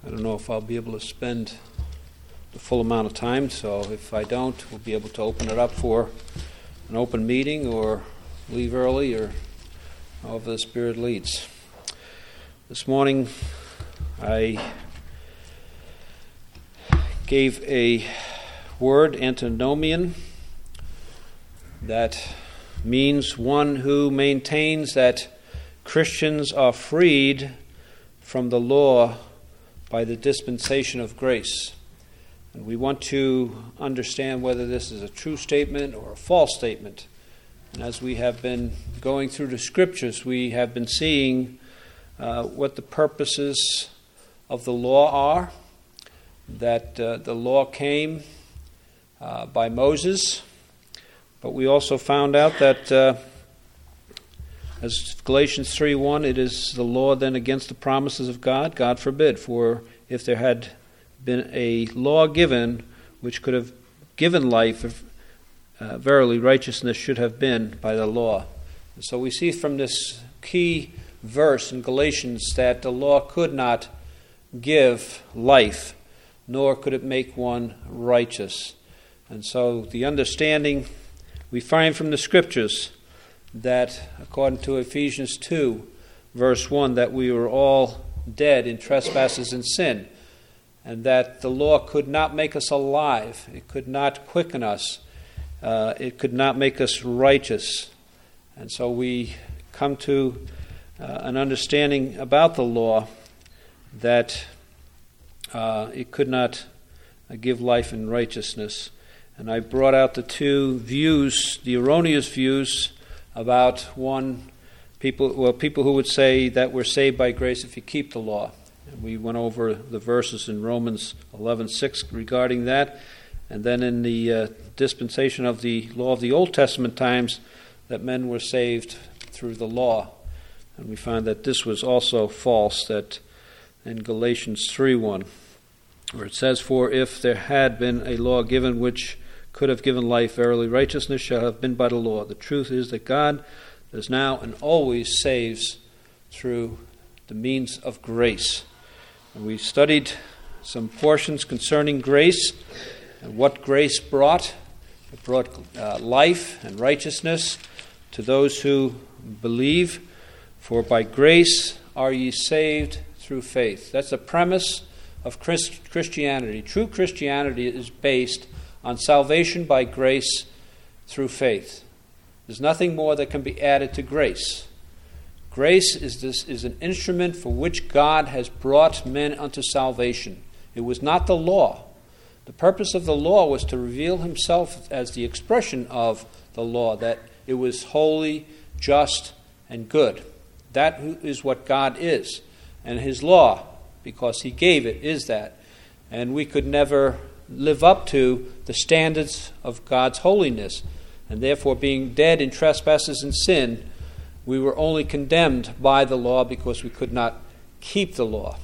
I don't know if I'll be able to spend the full amount of time, so if I don't, we'll be able to open it up for an open meeting or leave early or however the Spirit leads. This morning I gave a word, antinomian, that means one who maintains that Christians are freed from the law by the dispensation of grace. And we want to understand whether this is a true statement or a false statement. And as we have been going through the Scriptures, we have been seeing what the purposes of the law are, that the law came by Moses, but we also found out that as Galatians 3:1, it is the law then against the promises of God? God forbid, for if there had been a law given which could have given life, verily righteousness should have been by the law. And so we see from this key verse in Galatians that the law could not give life, nor could it make one righteous. And so the understanding we find from the Scriptures that, according to Ephesians 2, verse 1, that we were all dead in trespasses and sin, and that the law could not make us alive, it could not quicken us, it could not make us righteous. And so we come to an understanding about the law that it could not give life and righteousness. And I brought out the two views, the erroneous views about people who would say that we're saved by grace if you keep the law. And we went over the verses in Romans 11:6 regarding that. And then in the dispensation of the law of the Old Testament times, that men were saved through the law. And we find that this was also false, that in Galatians 3:1, where it says, for if there had been a law given which could have given life, verily righteousness shall have been by the law. The truth is that God does now and always saves through the means of grace. And we studied some portions concerning grace and what grace brought. It brought life and righteousness to those who believe. For by grace are ye saved through faith. That's the premise of Christianity. True Christianity is based on salvation by grace through faith. There's nothing more that can be added to grace. Grace is an instrument for which God has brought men unto salvation. It was not the law. The purpose of the law was to reveal himself as the expression of the law, that it was holy, just, and good. That is what God is. And his law, because he gave it, is that. And we could never live up to the standards of God's holiness. And therefore, being dead in trespasses and sin, we were only condemned by the law because we could not keep the law.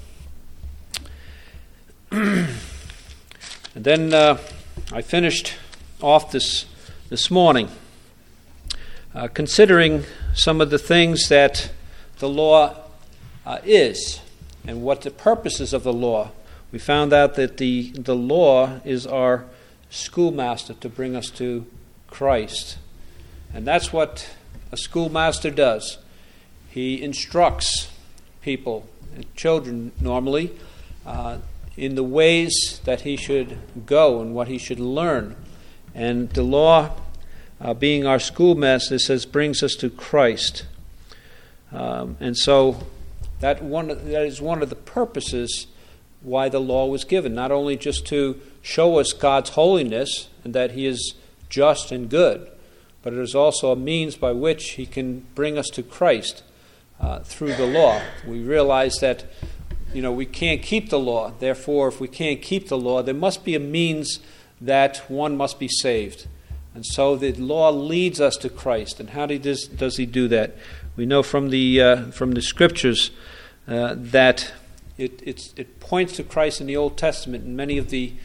And then I finished off this morning considering some of the things that the law is and what the purposes of the law. We found out that the law is our schoolmaster to bring us to Christ. And that's what a schoolmaster does. He instructs people, children normally, in the ways that he should go and what he should learn. And the law, being our schoolmaster, says brings us to Christ. And so that is one of the purposes why the law was given, not only just to show us God's holiness and that he is just and good, but it is also a means by which he can bring us to Christ through the law. We realize that we can't keep the law. Therefore, if we can't keep the law, there must be a means that one must be saved. And so the law leads us to Christ. And how does he do that? We know from the Scriptures that it points to Christ in the Old Testament in many of the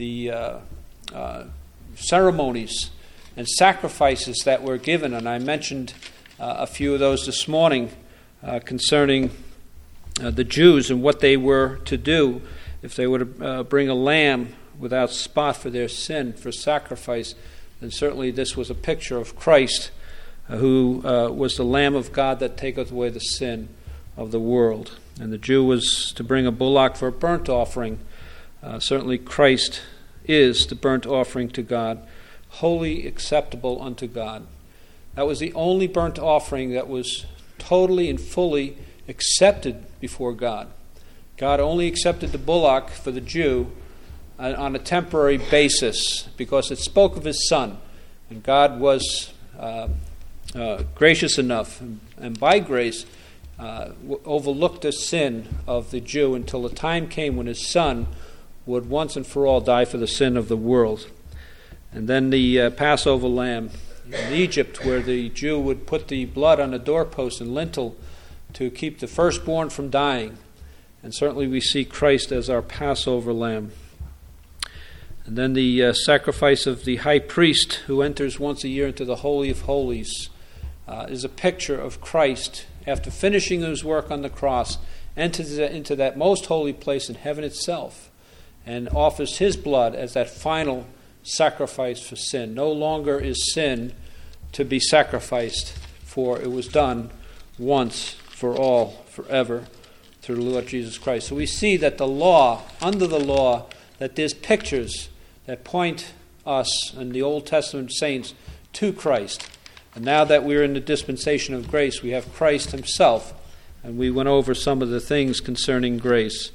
ceremonies and sacrifices that were given. And I mentioned a few of those this morning concerning the Jews and what they were to do if they were to bring a lamb without spot for their sin, for sacrifice, then certainly this was a picture of Christ, who was the Lamb of God that taketh away the sin of the world. And the Jew was to bring a bullock for a burnt offering. Certainly Christ is the burnt offering to God, wholly acceptable unto God. That was the only burnt offering that was totally and fully accepted before God. God only accepted the bullock for the Jew on a temporary basis because it spoke of his Son. And God was gracious enough, and by grace overlooked the sin of the Jew until the time came when his Son would once and for all die for the sin of the world. And then the Passover lamb in Egypt, where the Jew would put the blood on the doorpost and lintel to keep the firstborn from dying. And certainly we see Christ as our Passover lamb. And then the sacrifice of the high priest, who enters once a year into the Holy of Holies, is a picture of Christ after finishing his work on the cross, enters into that most holy place in heaven itself and offers his blood as that final sacrifice for sin. No longer is sin to be sacrificed, for it was done once for all, forever, through the Lord Jesus Christ. So we see that the law, under the law, that there's pictures that point us and the Old Testament saints to Christ. And now that we're in the dispensation of grace, we have Christ himself, and we went over some of the things concerning grace.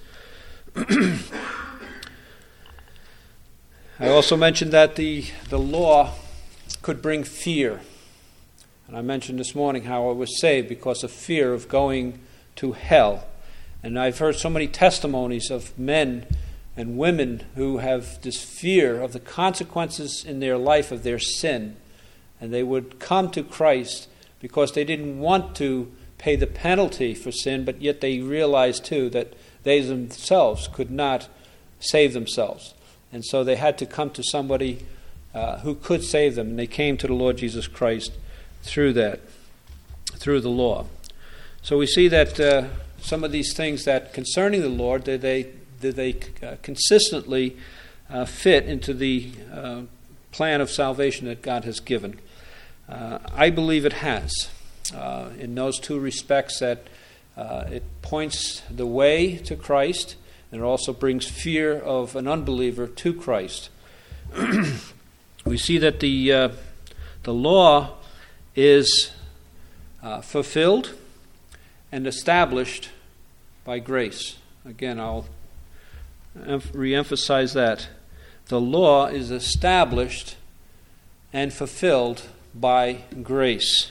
I also mentioned that the law could bring fear. And I mentioned this morning how I was saved because of fear of going to hell. And I've heard so many testimonies of men and women who have this fear of the consequences in their life of their sin. And they would come to Christ because they didn't want to pay the penalty for sin, but yet they realized too that they themselves could not save themselves. And so they had to come to somebody who could save them. And they came to the Lord Jesus Christ through that, through the law. So we see that some of these things that concerning the Lord, did they consistently fit into the plan of salvation that God has given? I believe it has. In those two respects, that it points the way to Christ, and it also brings fear of an unbeliever to Christ. We see that the law is fulfilled and established by grace. Again, I'll re-emphasize that. The law is established and fulfilled by grace.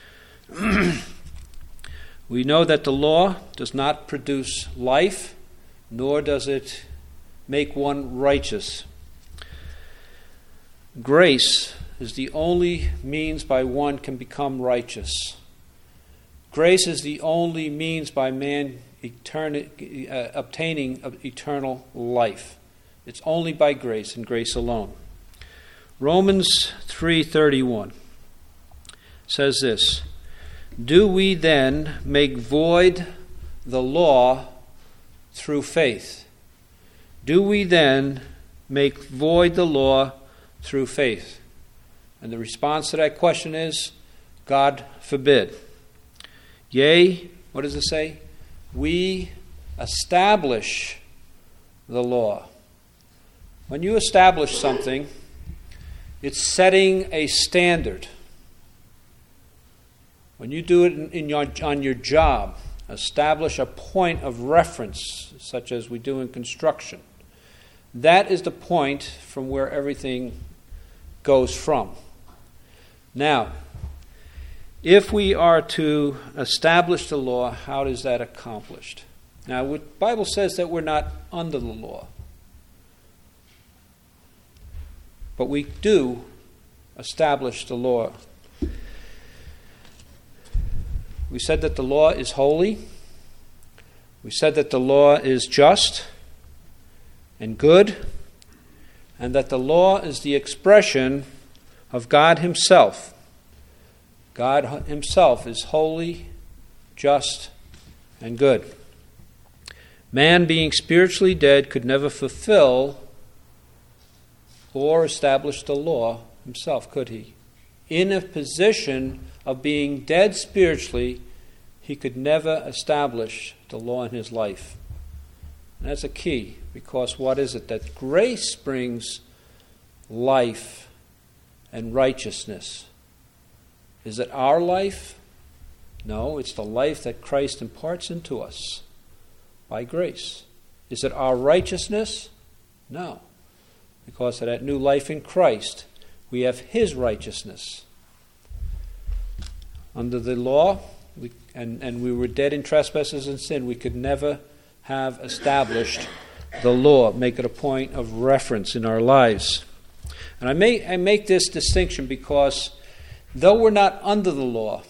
We know that the law does not produce life, nor does it make one righteous. Grace is the only means by one can become righteous. Grace is the only means by man obtaining eternal life. It's only by grace and grace alone. Romans 3:31 says this: Do we then make void the law through faith? Do we then make void the law through faith? And the response to that question is, God forbid. Yea, what does it say? We establish the law. When you establish something, it's setting a standard. When you do it on your job, establish a point of reference, such as we do in construction. That is the point from where everything goes from. Now, if we are to establish the law, how is that accomplished? Now, the Bible says that we're not under the law. But we do establish the law. We said that the law is holy. We said that the law is just and good, and that the law is the expression of God himself. God himself is holy, just, and good. Man, being spiritually dead, could never fulfill or establish the law himself, could he? In a position of being dead spiritually, he could never establish the law in his life. And that's a key, because what is it? That grace brings life and righteousness. Is it our life? No, it's the life that Christ imparts into us by grace. Is it our righteousness? No, because of that new life in Christ, we have His righteousness. Under the law, we were dead in trespasses and sin, we could never have established the law, make it a point of reference in our lives. And I make this distinction because though we're not under the law,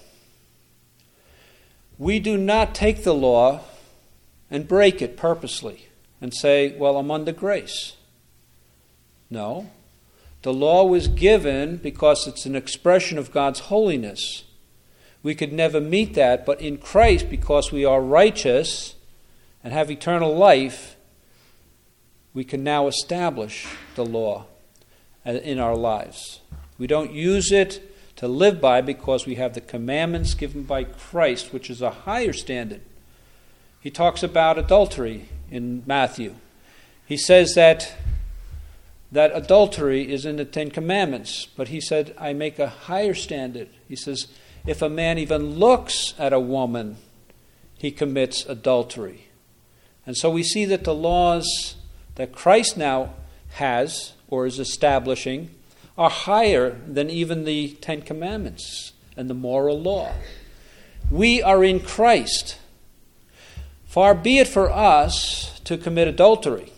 we do not take the law and break it purposely and say, well, I'm under grace. No. The law was given because it's an expression of God's holiness. We could never meet that, but in Christ, because we are righteous and have eternal life, we can now establish the law in our lives. We don't use it to live by because we have the commandments given by Christ, which is a higher standard. He talks about adultery in Matthew. He says that adultery is in the Ten Commandments, but he said, I make a higher standard. He says, if a man even looks at a woman, he commits adultery. And so we see that the laws that Christ now has or is establishing are higher than even the Ten Commandments and the moral law. We are in Christ. Far be it for us to commit adultery.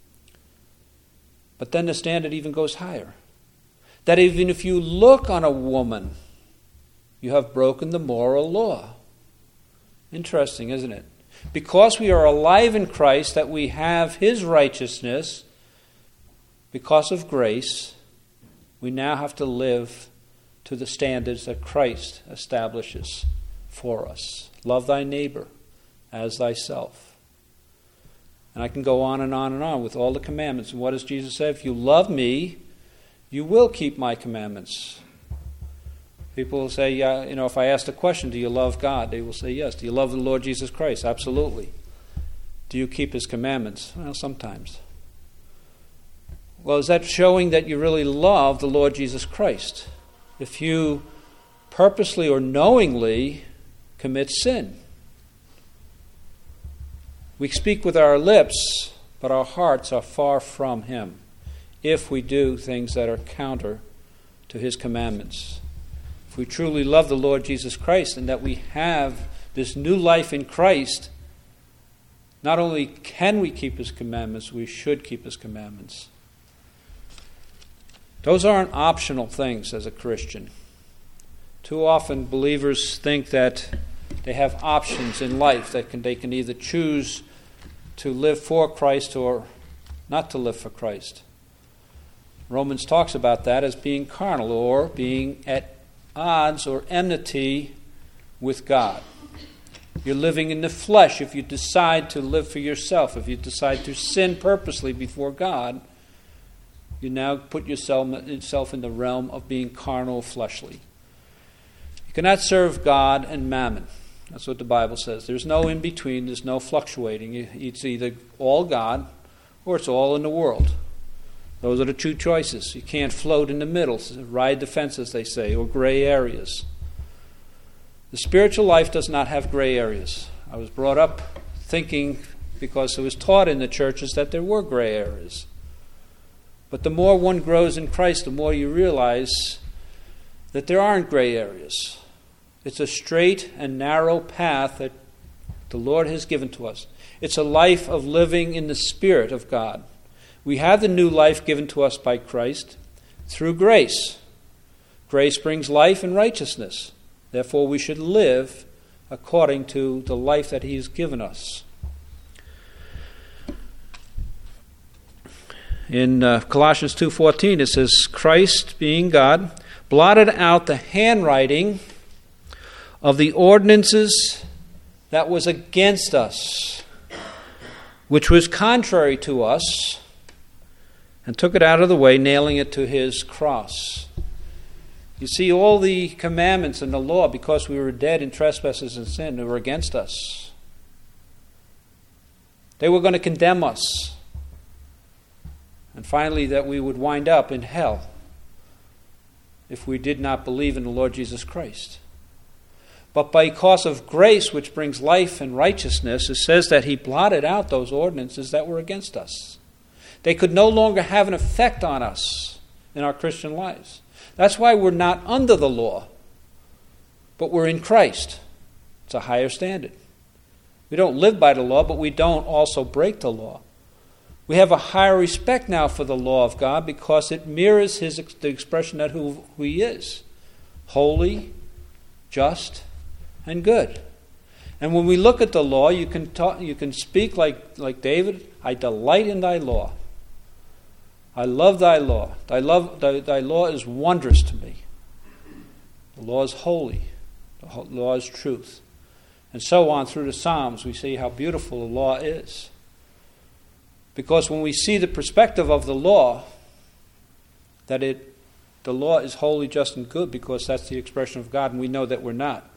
But then the standard even goes higher. That even if you look on a woman, you have broken the moral law. Interesting, isn't it? Because we are alive in Christ, that we have His righteousness, because of grace, we now have to live to the standards that Christ establishes for us. Love thy neighbor as thyself. And I can go on and on and on with all the commandments. And what does Jesus say? If you love me, you will keep my commandments. People will say, if I ask the question, do you love God? They will say, yes. Do you love the Lord Jesus Christ? Absolutely. Do you keep His commandments? Well, sometimes. Well, is that showing that you really love the Lord Jesus Christ? If you purposely or knowingly commit sin. We speak with our lips, but our hearts are far from Him if we do things that are counter to His commandments. If we truly love the Lord Jesus Christ and that we have this new life in Christ, not only can we keep His commandments, we should keep His commandments. Those aren't optional things as a Christian. Too often believers think that they have options in life, that they can either choose to live for Christ or not to live for Christ. Romans talks about that as being carnal or being at odds or enmity with God. You're living in the flesh if you decide to live for yourself. If you decide to sin purposely before God, you now put yourself in the realm of being carnal, fleshly. You cannot serve God and mammon. That's what the Bible says. There's no in between. There's no fluctuating. It's either all God or it's all in the world. Those are the two choices. You can't float in the middle, ride the fence, as they say, or gray areas. The spiritual life does not have gray areas. I was brought up thinking, because it was taught in the churches, that there were gray areas. But the more one grows in Christ, the more you realize that there aren't gray areas. It's a straight and narrow path that the Lord has given to us. It's a life of living in the Spirit of God. We have the new life given to us by Christ through grace. Grace brings life and righteousness. Therefore, we should live according to the life that He has given us. In Colossians 2:14, it says, Christ, being God, blotted out the handwriting of the ordinances that was against us. which was contrary to us, and took it out of the way, nailing it to his cross. You see, all the commandments and the law, because we were dead in trespasses and sin, they were against us. They were going to condemn us. And finally, that we would wind up in hell if we did not believe in the Lord Jesus Christ. But because of grace, which brings life and righteousness, it says that he blotted out those ordinances that were against us. They could no longer have an effect on us in our Christian lives. That's why we're not under the law, but we're in Christ. It's a higher standard. We don't live by the law, but we don't also break the law. We have a higher respect now for the law of God because it mirrors the expression of who he is. Holy, just, and good. And when we look at the law, you can speak like David, I delight in thy law. I love thy law. Thy law is wondrous to me. The law is holy. The law is truth. And so on through the Psalms, we see how beautiful the law is. Because when we see the perspective of the law, that the law is holy, just, and good, because that's the expression of God, and we know that we're not.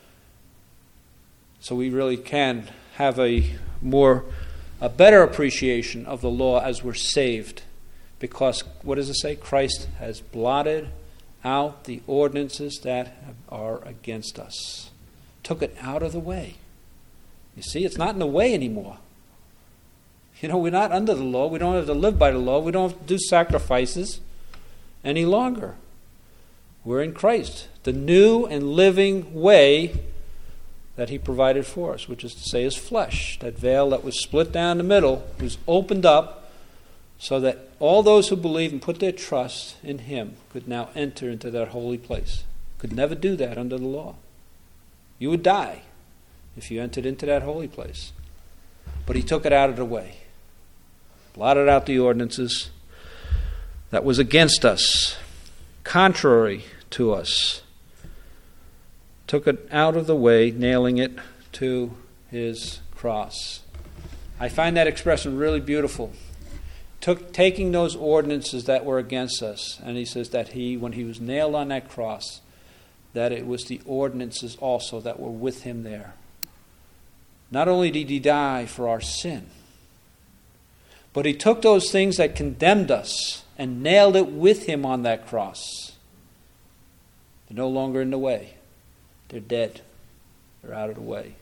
So we really can have a better appreciation of the law as we're saved. Because, what does it say? Christ has blotted out the ordinances that are against us. Took it out of the way. You see, it's not in the way anymore. We're not under the law. We don't have to live by the law. We don't have to do sacrifices any longer. We're in Christ, the new and living way that he provided for us, which is to say his flesh. That veil that was split down the middle was opened up so that all those who believe and put their trust in him could now enter into that holy place. Could never do that under the law. You would die if you entered into that holy place. But he took it out of the way. Blotted out the ordinances that was against us, contrary to us. Took it out of the way, nailing it to his cross. I find that expression really beautiful. Taking those ordinances that were against us, and he says that when he was nailed on that cross, that it was the ordinances also that were with him there. Not only did he die for our sin, but he took those things that condemned us and nailed it with him on that cross. They're no longer in the way. They're dead. They're out of the way.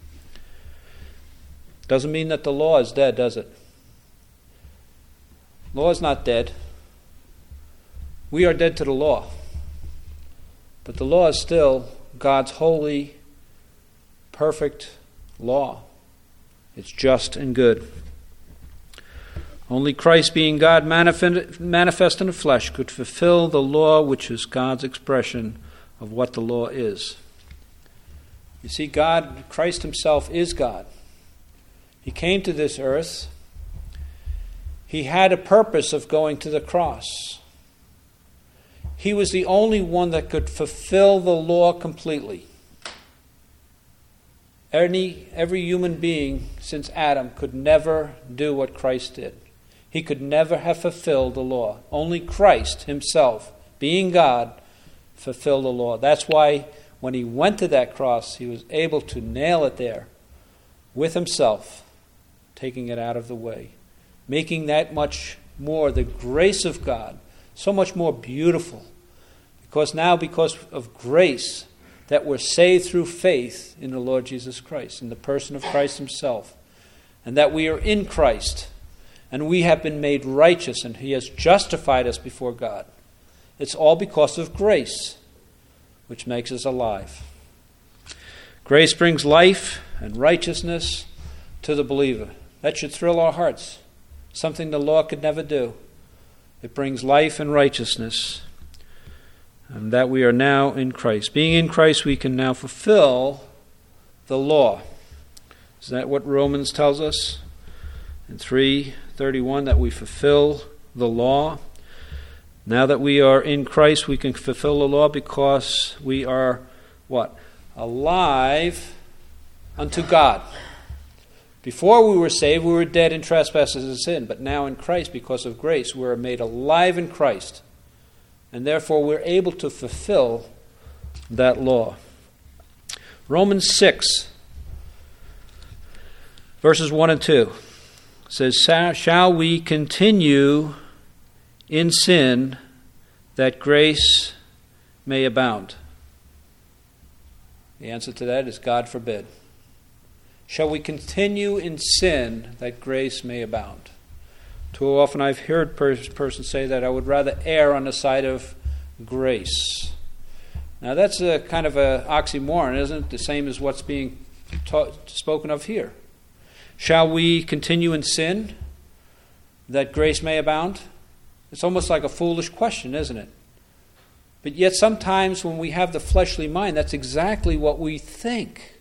Doesn't mean that the law is dead, does it? Law is not dead. We are dead to the law. But the law is still God's holy, perfect law. It's just and good. Only Christ, being God manifest in the flesh, could fulfill the law, which is God's expression of what the law is. You see, Christ himself is God. He came to this earth. He had a purpose of going to the cross. He was the only one that could fulfill the law completely. Every human being since Adam could never do what Christ did. He could never have fulfilled the law. Only Christ himself, being God, fulfilled the law. That's why when he went to that cross, he was able to nail it there with himself, taking it out of the way, making that much more the grace of God so much more beautiful. Because of grace, that we're saved through faith in the Lord Jesus Christ, in the person of Christ himself, and that we are in Christ, and we have been made righteous, and he has justified us before God. It's all because of grace, which makes us alive. Grace brings life and righteousness to the believer. That should thrill our hearts. Something the law could never do. It brings life and righteousness. And that we are now in Christ. Being in Christ, we can now fulfill the law. Is that what Romans tells us? In 3:31, that we fulfill the law. Now that we are in Christ, we can fulfill the law because we are, what? Alive unto God. Before we were saved, we were dead in trespasses and sin, but now in Christ, because of grace, we're made alive in Christ, and therefore we're able to fulfill that law. Romans 6, verses 1 and 2 says, "Shall we continue in sin that grace may abound?" The answer to that is God forbid. Shall we continue in sin that grace may abound? Too often I've heard persons say that I would rather err on the side of grace. Now that's a kind of an oxymoron, isn't it? The same as what's being spoken of here. Shall we continue in sin that grace may abound? It's almost like a foolish question, isn't it? But yet sometimes when we have the fleshly mind, that's exactly what we think.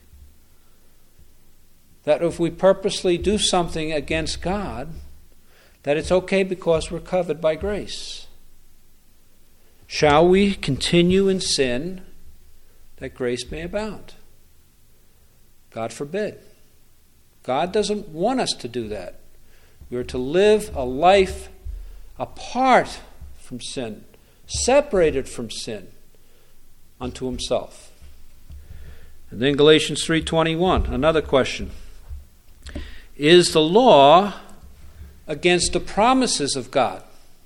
That if we purposely do something against God, that it's okay because we're covered by grace. Shall we continue in sin that grace may abound? God forbid. God doesn't want us to do that. We are to live a life apart from sin, separated from sin unto himself. And then Galatians 3:21, another question. Is the law against the promises of God?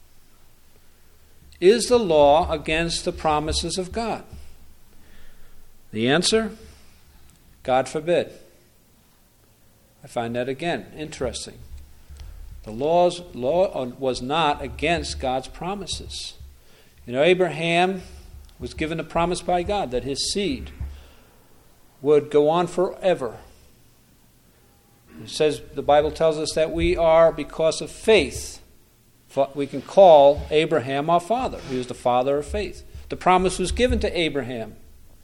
Is the law against the promises of God? The answer, God forbid. I find that again interesting. The law was not against God's promises. You know, Abraham was given a promise by God that his seed would go on forever. It says, the Bible tells us that we are, because of faith, we can call Abraham our father. He was the father of faith. The promise was given to Abraham.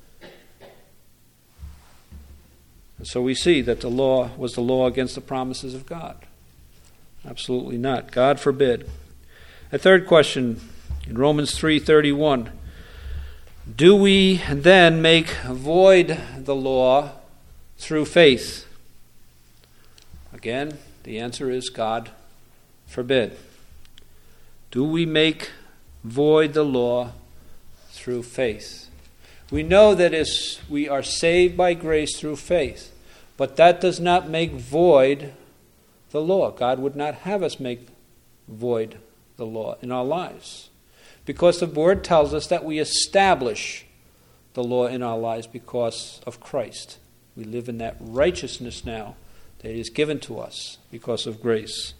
And so we see that the law was the law against the promises of God. Absolutely not. God forbid. A third question in Romans 3:31. Do we then make void the law through faith? Again, the answer is God forbid. Do we make void the law through faith? We know that we are saved by grace through faith, but that does not make void the law. God would not have us make void the law in our lives, because the Word tells us that we establish the law in our lives because of Christ. We live in that righteousness now that is given to us because of grace.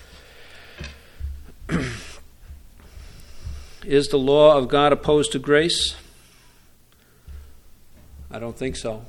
Is the law of God opposed to grace? I don't think so.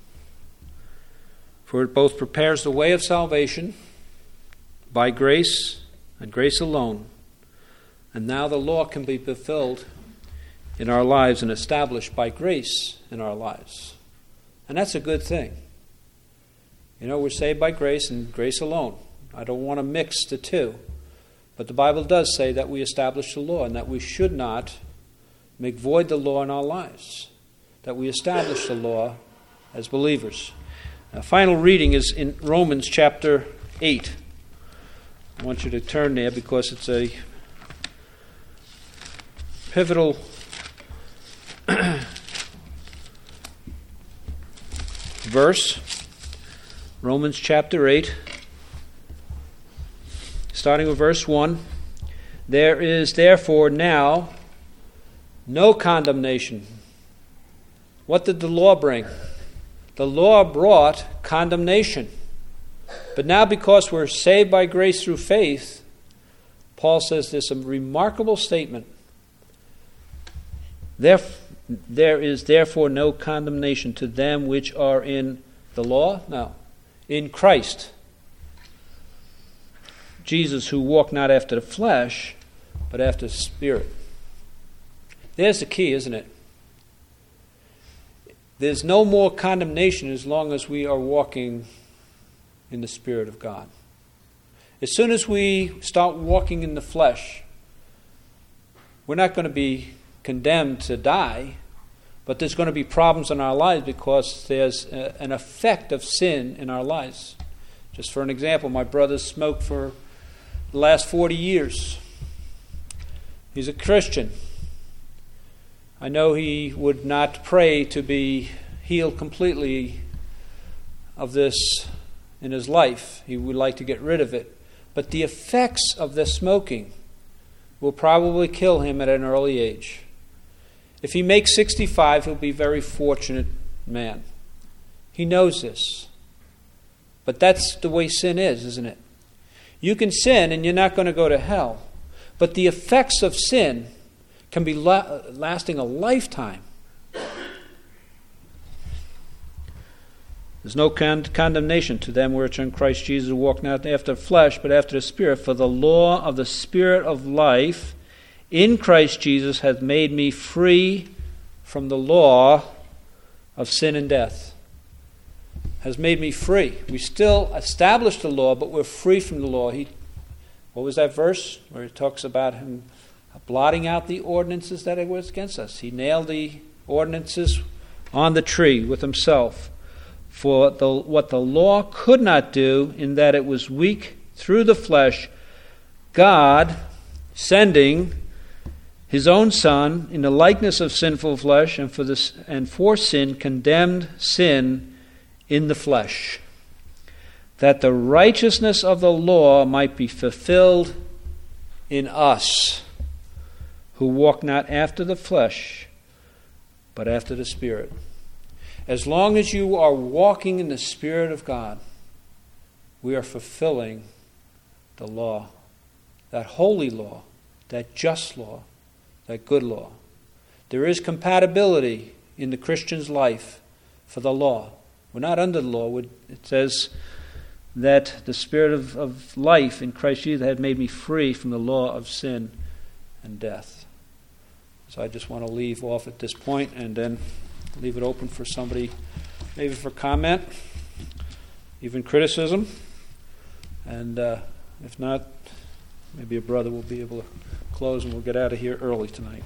For it both prepares the way of salvation by grace and grace alone, and now the law can be fulfilled in our lives and established by grace in our lives. And that's a good thing. You know, we're saved by grace and grace alone. I don't want to mix the two. But the Bible does say that we establish the law and that we should not make void the law in our lives. That we establish the law as believers. Our final reading is in Romans chapter 8. I want you to turn there because it's a pivotal verse. Romans chapter 8, starting with verse 1. There is therefore now no condemnation. What did the law bring? The law brought condemnation. But now, because we're saved by grace through faith, Paul says there's a remarkable statement. There is therefore no condemnation to them which are in the law? No. In Christ. Jesus, who walked not after the flesh, but after the Spirit. There's the key, isn't it? There's no more condemnation as long as we are walking in the Spirit of God. As soon as we start walking in the flesh, we're not going to be condemned to die, but there's going to be problems in our lives because there's an effect of sin in our lives. Just for an example, my brother's smoked for the last 40 years. He's a Christian. I know he would not pray to be healed completely of this in his life. He would like to get rid of it. But the effects of the smoking will probably kill him at an early age. If he makes 65, he'll be a very fortunate man. He knows this. But that's the way sin is, isn't it? You can sin and you're not going to go to hell. But the effects of sin can be lasting a lifetime. There's no condemnation to them which are in Christ Jesus, who walk not after the flesh, but after the Spirit. For the law of the Spirit of life in Christ Jesus hath made me free from the law of sin and death. Has made me free. We still establish the law, but we're free from the law. What was that verse where it talks about him blotting out the ordinances that it was against us? He nailed the ordinances on the tree with himself. For what the law could not do, in that it was weak through the flesh, God, sending his own Son in the likeness of sinful flesh, and for sin condemned sin in the flesh, that the righteousness of the law might be fulfilled in us, who walk not after the flesh, but after the Spirit. As long as you are walking in the Spirit of God, we are fulfilling the law, that holy law, that just law, that good law. There is compatibility in the Christian's life for the law. We're not under the law. It says that the Spirit of life in Christ Jesus had made me free from the law of sin and death. So I just want to leave off at this point and then leave it open for somebody, maybe for comment, even criticism. And if not, maybe a brother will be able to close and we'll get out of here early tonight.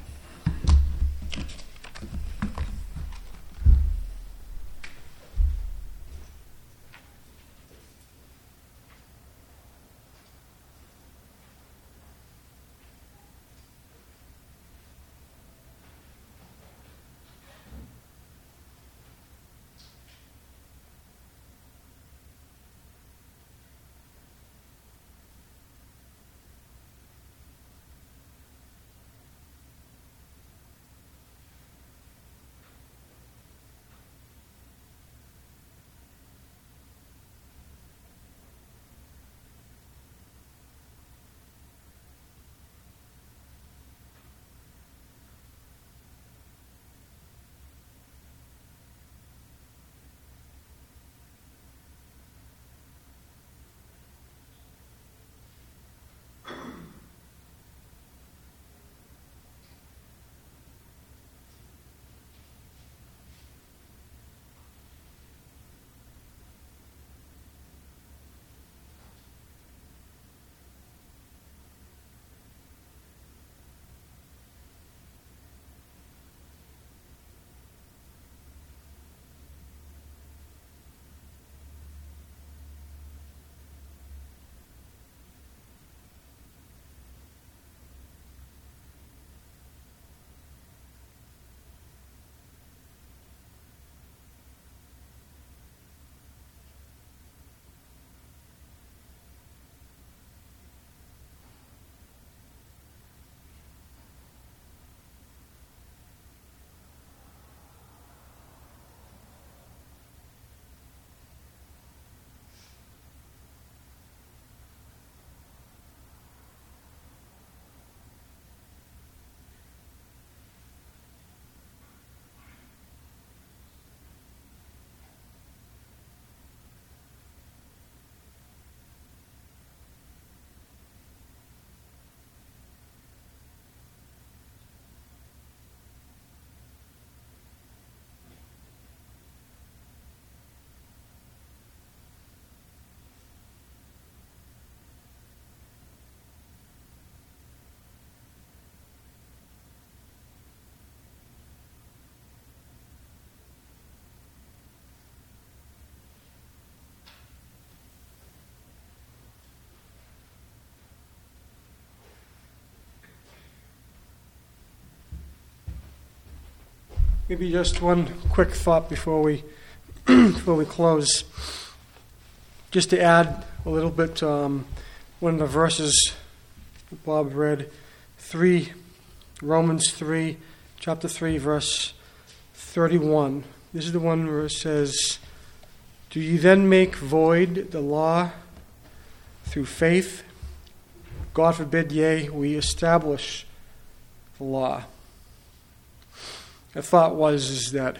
Maybe just one quick thought before we close. Just to add a little bit to one of the verses Bob read, Romans 3, chapter 3, verse 31. This is the one where it says, "Do you then make void the law through faith? God forbid, yea, we establish the law." The thought is that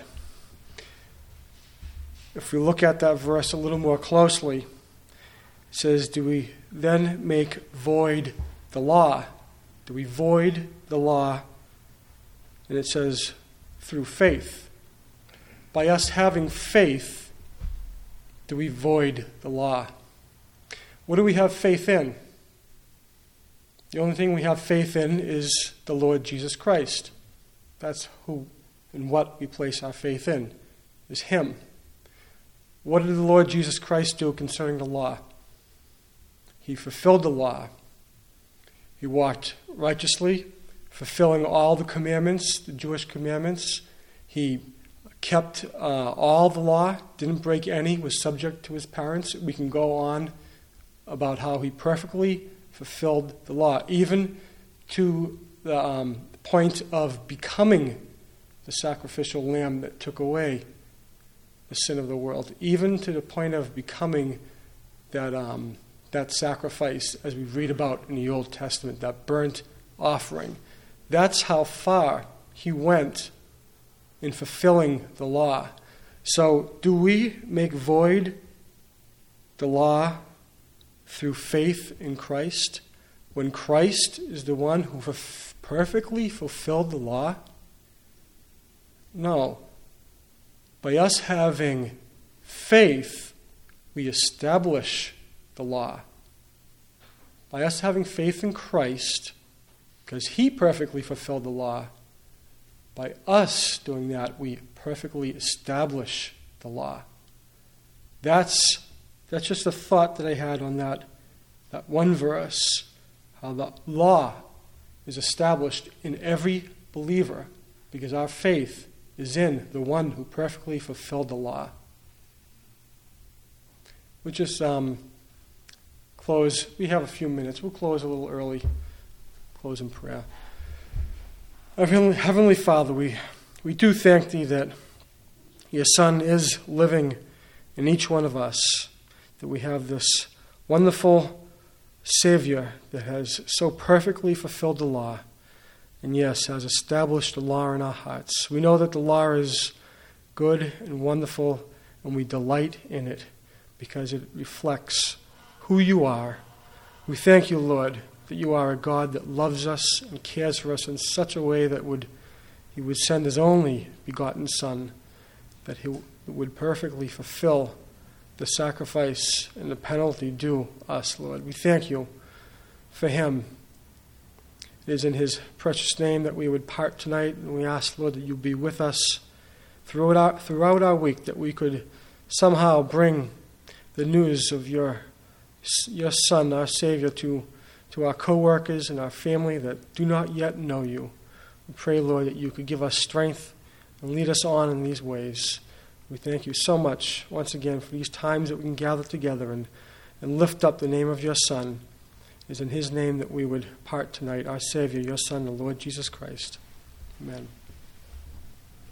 if we look at that verse a little more closely, it says, do we then make void the law? Do we void the law? And it says, through faith. By us having faith, do we void the law? What do we have faith in? The only thing we have faith in is the Lord Jesus Christ. That's who and what we place our faith in, is Him. What did the Lord Jesus Christ do concerning the law? He fulfilled the law. He walked righteously, fulfilling all the commandments, the Jewish commandments. He kept all the law, didn't break any, was subject to his parents. We can go on about how he perfectly fulfilled the law, even to the point of becoming the sacrificial lamb that took away the sin of the world, even to the point of becoming that sacrifice, as we read about in the Old Testament, that burnt offering. That's how far he went in fulfilling the law. So, do we make void the law through faith in Christ, when Christ is the one who perfectly fulfilled the law? No. By us having faith, we establish the law. By us having faith in Christ, because He perfectly fulfilled the law, by us doing that, we perfectly establish the law. That's just a thought that I had on that one verse, how the law is established in every believer, because our faith is in the one who perfectly fulfilled the law. We'll just close. We have a few minutes. We'll close a little early. Close in prayer. Our Heavenly Father, we do thank Thee that Your Son is living in each one of us, that we have this wonderful Savior that has so perfectly fulfilled the law, and yes, has established the law in our hearts. We know that the law is good and wonderful, and we delight in it because it reflects who You are. We thank You, Lord, that You are a God that loves us and cares for us in such a way that He would send His only begotten Son, that He would perfectly fulfill the sacrifice and the penalty due us, Lord. We thank You for Him. It is in His precious name that we would part tonight, and we ask, Lord, that You be with us throughout our week, that we could somehow bring the news of Your Son, our Savior, to our co-workers and our family that do not yet know You. We pray, Lord, that You could give us strength and lead us on in these ways. We thank You so much once again for these times that we can gather together and lift up the name of Your Son. It is in His name that we would part tonight, our Savior, Your Son, the Lord Jesus Christ. Amen.